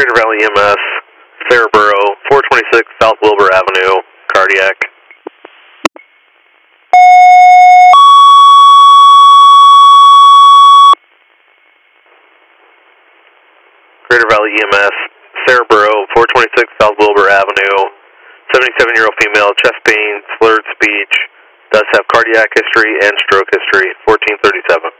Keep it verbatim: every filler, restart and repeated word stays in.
Greater Valley E M S, Sarahboro, four twenty-six South Wilbur Avenue, cardiac. Greater Valley E M S, Sarahboro, four twenty-six South Wilbur Avenue, seventy-seven-year-old female, chest pain, slurred speech, does have cardiac history and stroke history, fourteen thirty-seven.